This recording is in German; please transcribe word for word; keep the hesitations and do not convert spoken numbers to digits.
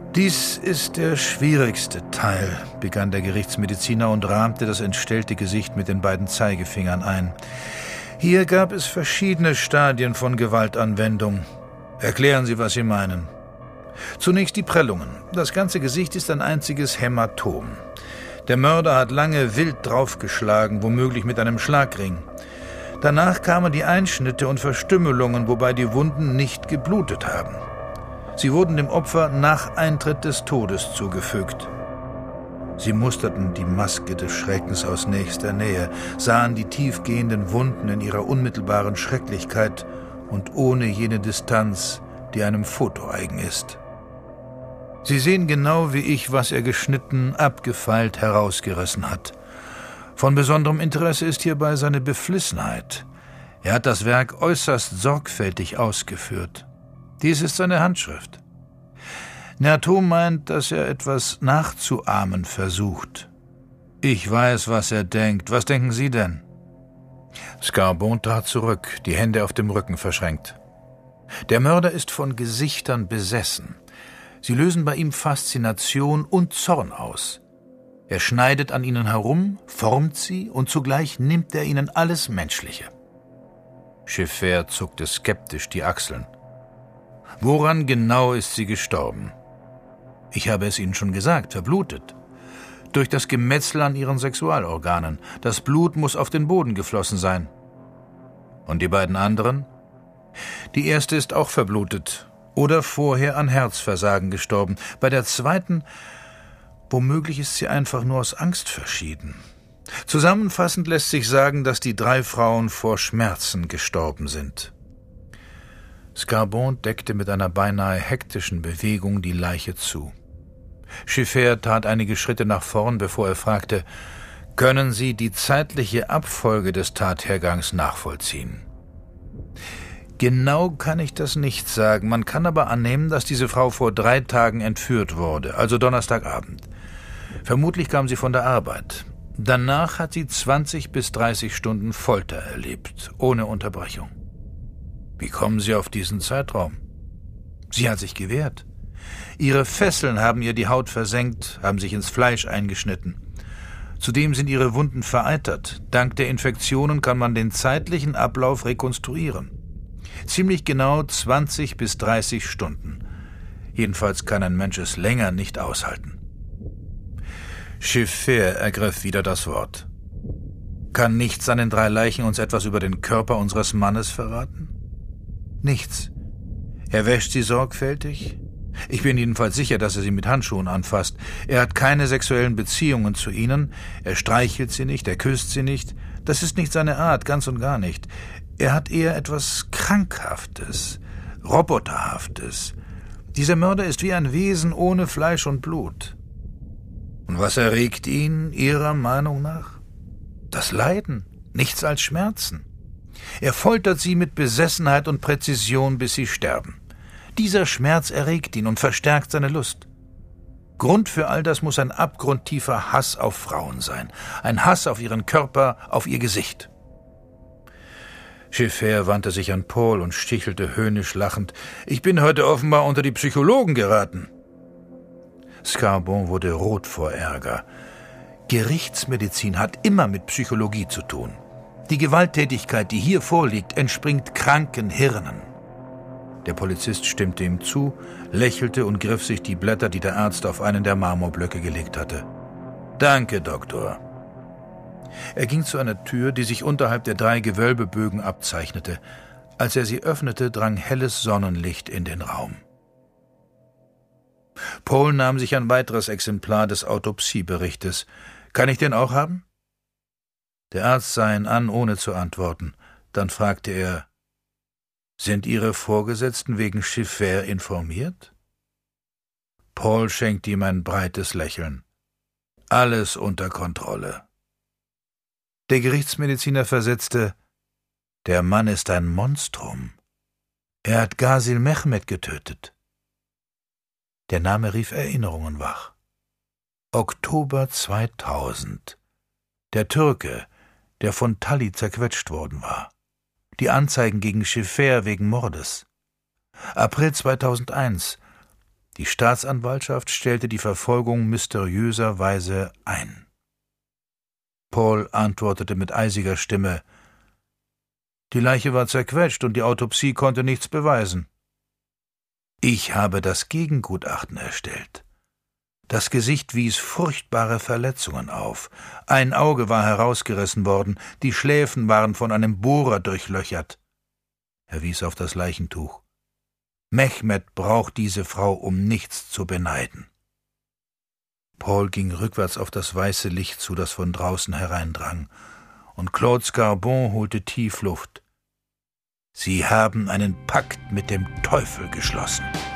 Dies ist der schwierigste Teil, begann der Gerichtsmediziner und rahmte das entstellte Gesicht mit den beiden Zeigefingern ein. Hier gab es verschiedene Stadien von Gewaltanwendung. Erklären Sie, was Sie meinen. Zunächst die Prellungen. Das ganze Gesicht ist ein einziges Hämatom. Der Mörder hat lange wild draufgeschlagen, womöglich mit einem Schlagring. Danach kamen die Einschnitte und Verstümmelungen, wobei die Wunden nicht geblutet haben. Sie wurden dem Opfer nach Eintritt des Todes zugefügt. Sie musterten die Maske des Schreckens aus nächster Nähe, sahen die tiefgehenden Wunden in ihrer unmittelbaren Schrecklichkeit und ohne jene Distanz, die einem Foto eigen ist. Sie sehen genau wie ich, was er geschnitten, abgefeilt, herausgerissen hat. Von besonderem Interesse ist hierbei seine Beflissenheit. Er hat das Werk äußerst sorgfältig ausgeführt. Dies ist seine Handschrift. Nertot meint, dass er etwas nachzuahmen versucht. Ich weiß, was er denkt. Was denken Sie denn? Scarboon trat zurück, die Hände auf dem Rücken verschränkt. Der Mörder ist von Gesichtern besessen. Sie lösen bei ihm Faszination und Zorn aus. Er schneidet an ihnen herum, formt sie und zugleich nimmt er ihnen alles Menschliche. Schiffer zuckte skeptisch die Achseln. Woran genau ist sie gestorben? Ich habe es Ihnen schon gesagt, verblutet. Durch das Gemetzel an ihren Sexualorganen. Das Blut muss auf den Boden geflossen sein. Und die beiden anderen? Die erste ist auch verblutet oder vorher an Herzversagen gestorben. Bei der zweiten, womöglich ist sie einfach nur aus Angst verschieden. Zusammenfassend lässt sich sagen, dass die drei Frauen vor Schmerzen gestorben sind. Scarboon deckte mit einer beinahe hektischen Bewegung die Leiche zu. Schiffer tat einige Schritte nach vorn, bevor er fragte, »Können Sie die zeitliche Abfolge des Tathergangs nachvollziehen?« »Genau kann ich das nicht sagen. Man kann aber annehmen, dass diese Frau vor drei Tagen entführt wurde, also Donnerstagabend. Vermutlich kam sie von der Arbeit. Danach hat sie zwanzig bis dreißig Stunden Folter erlebt, ohne Unterbrechung. Wie kommen Sie auf diesen Zeitraum? Sie hat sich gewehrt. Ihre Fesseln haben ihr die Haut versenkt, haben sich ins Fleisch eingeschnitten. Zudem sind ihre Wunden vereitert. Dank der Infektionen kann man den zeitlichen Ablauf rekonstruieren. Ziemlich genau zwanzig bis dreißig Stunden. Jedenfalls kann ein Mensch es länger nicht aushalten. Schiffer ergriff wieder das Wort. Kann nichts an den drei Leichen uns etwas über den Körper unseres Mannes verraten? Nichts. Er wäscht sie sorgfältig. Ich bin jedenfalls sicher, dass er sie mit Handschuhen anfasst. Er hat keine sexuellen Beziehungen zu ihnen. Er streichelt sie nicht, er küsst sie nicht. Das ist nicht seine Art, ganz und gar nicht. Er hat eher etwas Krankhaftes, Roboterhaftes. Dieser Mörder ist wie ein Wesen ohne Fleisch und Blut. Und was erregt ihn, Ihrer Meinung nach? Das Leiden, nichts als Schmerzen. Er foltert sie mit Besessenheit und Präzision, bis sie sterben. Dieser Schmerz erregt ihn und verstärkt seine Lust. Grund für all das muss ein abgrundtiefer Hass auf Frauen sein. Ein Hass auf ihren Körper, auf ihr Gesicht. Schiffer wandte sich an Paul und stichelte höhnisch lachend. »Ich bin heute offenbar unter die Psychologen geraten.« Scarboon wurde rot vor Ärger. Gerichtsmedizin hat immer mit Psychologie zu tun. Die Gewalttätigkeit, die hier vorliegt, entspringt kranken Hirnen. Der Polizist stimmte ihm zu, lächelte und griff sich die Blätter, die der Arzt auf einen der Marmorblöcke gelegt hatte. »Danke, Doktor.« Er ging zu einer Tür, die sich unterhalb der drei Gewölbebögen abzeichnete. Als er sie öffnete, drang helles Sonnenlicht in den Raum. Paul nahm sich ein weiteres Exemplar des Autopsieberichtes. »Kann ich den auch haben?« Der Arzt sah ihn an, ohne zu antworten. Dann fragte er, »Sind Ihre Vorgesetzten wegen Schiffer informiert?« Paul schenkte ihm ein breites Lächeln. »Alles unter Kontrolle.« Der Gerichtsmediziner versetzte, »Der Mann ist ein Monstrum. Er hat Gasil Mehmet getötet.« Der Name rief Erinnerungen wach. Oktober zweitausend. Der Türke, der von Talli zerquetscht worden war. Die Anzeigen gegen Schiffer wegen Mordes. April zweitausendeins. Die Staatsanwaltschaft stellte die Verfolgung mysteriöserweise ein. Paul antwortete mit eisiger Stimme: »Die Leiche war zerquetscht und die Autopsie konnte nichts beweisen. Ich habe das Gegengutachten erstellt. Das Gesicht wies furchtbare Verletzungen auf. Ein Auge war herausgerissen worden, die Schläfen waren von einem Bohrer durchlöchert.« Er wies auf das Leichentuch. »Mehmet braucht diese Frau, um nichts zu beneiden.« Paul ging rückwärts auf das weiße Licht zu, das von draußen hereindrang, und Claude Scarboń holte tief Luft. »Sie haben einen Pakt mit dem Teufel geschlossen.«